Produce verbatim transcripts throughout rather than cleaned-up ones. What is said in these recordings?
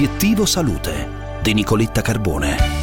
Obiettivo Salute di Nicoletta Carbone.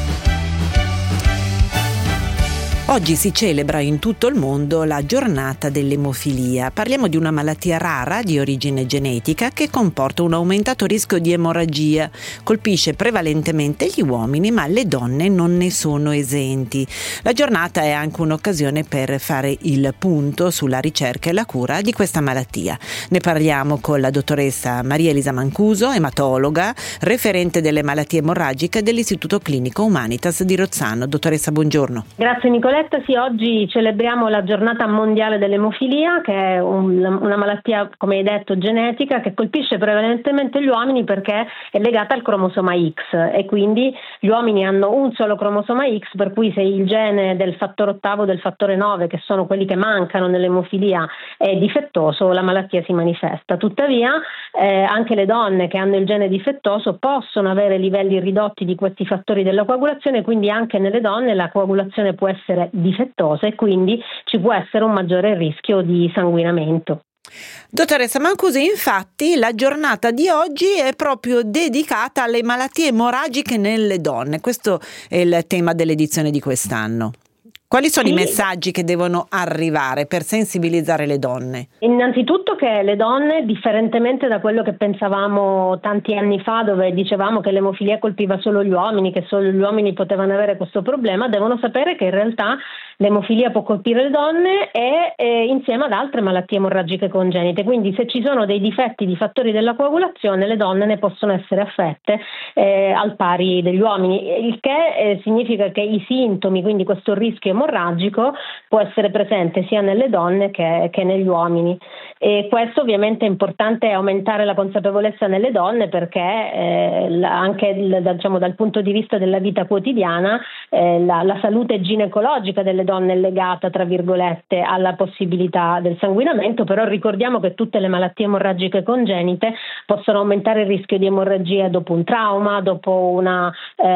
Oggi si celebra in tutto il mondo la giornata dell'emofilia. Parliamo di una malattia rara di origine genetica che comporta un aumentato rischio di emorragia. Colpisce prevalentemente gli uomini, ma le donne non ne sono esenti. La giornata è anche un'occasione per fare il punto sulla ricerca e la cura di questa malattia. Ne parliamo con la dottoressa Maria Elisa Mancuso, ematologa, referente delle malattie emorragiche dell'Istituto Clinico Humanitas di Rozzano. Dottoressa, buongiorno. Grazie Nicoletta. Sì, oggi celebriamo la giornata mondiale dell'emofilia, che è un, una malattia, come hai detto, genetica, che colpisce prevalentemente gli uomini perché è legata al cromosoma X, e quindi gli uomini hanno un solo cromosoma X, per cui se il gene del fattore ottavo o del fattore nove, che sono quelli che mancano nell'emofilia, è difettoso, la malattia si manifesta. Tuttavia eh, anche le donne che hanno il gene difettoso possono avere livelli ridotti di questi fattori della coagulazione, quindi anche nelle donne la coagulazione può essere difettosa e quindi ci può essere un maggiore rischio di sanguinamento. Dottoressa Mancuso, infatti la giornata di oggi è proprio dedicata alle malattie emorragiche nelle donne. Questo è il tema dell'edizione di quest'anno. Quali sono sì. i messaggi che devono arrivare per sensibilizzare le donne? Innanzitutto che le donne, differentemente da quello che pensavamo tanti anni fa, dove dicevamo che l'emofilia colpiva solo gli uomini, che solo gli uomini potevano avere questo problema, devono sapere che in realtà l'emofilia può colpire le donne e, e insieme ad altre malattie emorragiche congenite. Quindi se ci sono dei difetti di fattori della coagulazione, le donne ne possono essere affette eh, al pari degli uomini, il che eh, significa che i sintomi, quindi questo rischio emorragico, può essere presente sia nelle donne che, che negli uomini. E questo ovviamente è importante aumentare la consapevolezza nelle donne, perché eh, la, anche diciamo, dal punto di vista della vita quotidiana eh, la, la salute ginecologica delle donne è legata, tra virgolette, alla possibilità del sanguinamento, però ricordiamo che tutte le malattie emorragiche congenite possono aumentare il rischio di emorragia dopo un trauma, dopo una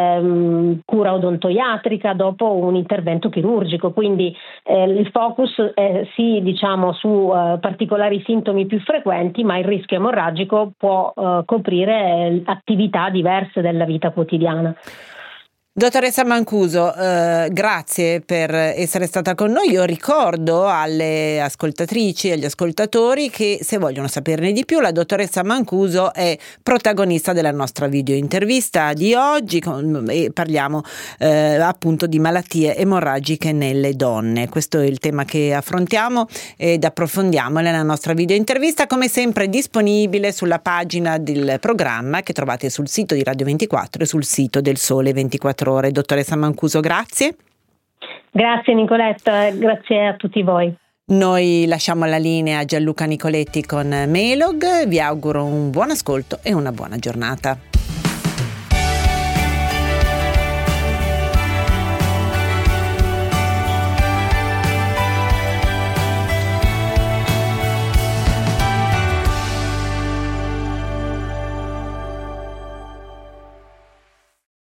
ehm, cura odontoiatrica, dopo un intervento chirurgico. Quindi eh, il focus è sì, diciamo, su eh, particolari sintomi più frequenti, ma il rischio emorragico può eh, coprire eh, attività diverse della vita quotidiana. Dottoressa Mancuso, eh, grazie per essere stata con noi. Io ricordo alle ascoltatrici e agli ascoltatori che se vogliono saperne di più, la dottoressa Mancuso è protagonista della nostra video intervista di oggi con, e parliamo eh, appunto di malattie emorragiche nelle donne. Questo è il tema che affrontiamo ed approfondiamo nella nostra video intervista, come sempre disponibile sulla pagina del programma che trovate sul sito di Radio ventiquattro e sul sito del Sole ventiquattro Ore. Dottoressa Mancuso, grazie. Grazie Nicoletta, grazie a tutti voi. Noi lasciamo la linea a Gianluca Nicoletti con Melog, vi auguro un buon ascolto e una buona giornata.